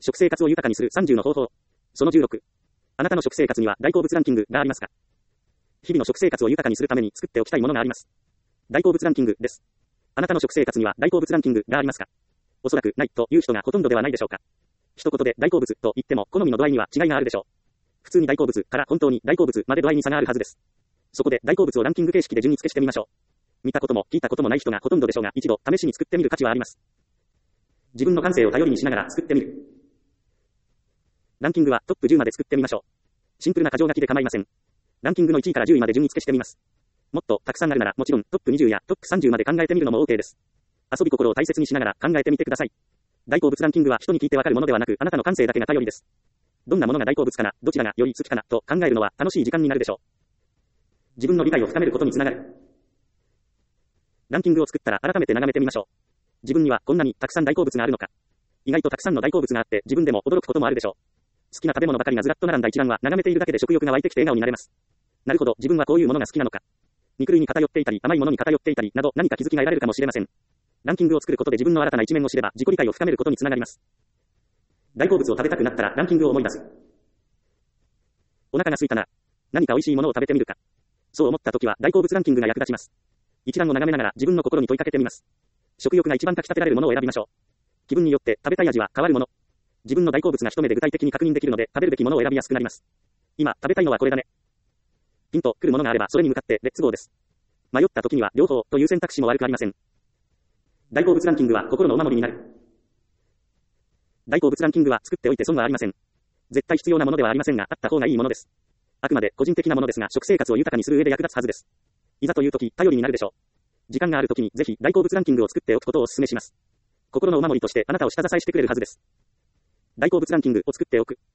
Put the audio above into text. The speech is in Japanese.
食生活を豊かにする30の方法。その16。あなたの食生活には大好物ランキングがありますか？日々の食生活を豊かにするために作っておきたいものがあります。大好物ランキングです。あなたの食生活には大好物ランキングがありますか？おそらくないという人がほとんどではないでしょうか。一言で大好物と言っても好みの度合いには違いがあるでしょう。普通に大好物から本当に大好物まで度合いに差があるはずです。そこで大好物をランキング形式で順位付けしてみましょう。見たことも聞いたこともない人がほとんどでしょうが、一度試しに作ってみる価値はあります。自分の感性を頼りにしながら作ってみる。ランキングはトップ10まで作ってみましょう。シンプルな箇条書きで構いません。ランキングの1位から10位まで順位付けしてみます。もっとたくさんあるならもちろんトップ20やトップ30まで考えてみるのも OK です。遊び心を大切にしながら考えてみてください。大好物ランキングは人に聞いてわかるものではなく、あなたの感性だけが頼りです。どんなものが大好物かな、どちらがより好きかなと考えるのは楽しい時間になるでしょう。自分の理解を深めることにつながる。ランキングを作ったら改めて眺めてみましょう。自分にはこんなにたくさん大好物があるのか。意外とたくさんの大好物があって自分でも驚くこともあるでしょう。好きな食べ物ばかりがずらっと並んだ一覧は眺めているだけで食欲が湧いてきて笑顔になれます。なるほど、自分はこういうものが好きなのか。肉類に偏っていたり甘いものに偏っていたりなど何か気づきが得られるかもしれません。ランキングを作ることで自分の新たな一面を知れば自己理解を深めることにつながります。大好物を食べたくなったらランキングを思い出す。お腹が空いたな。何か美味しいものを食べてみるか。そう思った時は大好物ランキングが役立ちます。一覧を眺めながら自分の心に問いかけてみます。食欲が一番かき立てられるものを選びましょう。気分によって食べたい味は変わるもの。自分の大好物が一目で具体的に確認できるので食べるべきものを選びやすくなります。今食べたいのはこれだね。ピンと来るものがあればそれに向かってレッツゴーです。迷った時には両方という選択肢も悪くありません。大好物ランキングは心のお守りになる。大好物ランキングは作っておいて損はありません。絶対必要なものではありませんが、あった方がいいものです。あくまで個人的なものですが、食生活を豊かにする上で役立つはずです。いざという時、頼りになるでしょう。時間がある時にぜひ大好物ランキングを作っておくことをお勧めします。心のお守りとしてあなたを下支えしてくれるはずです。大好物ランキングを作っておく。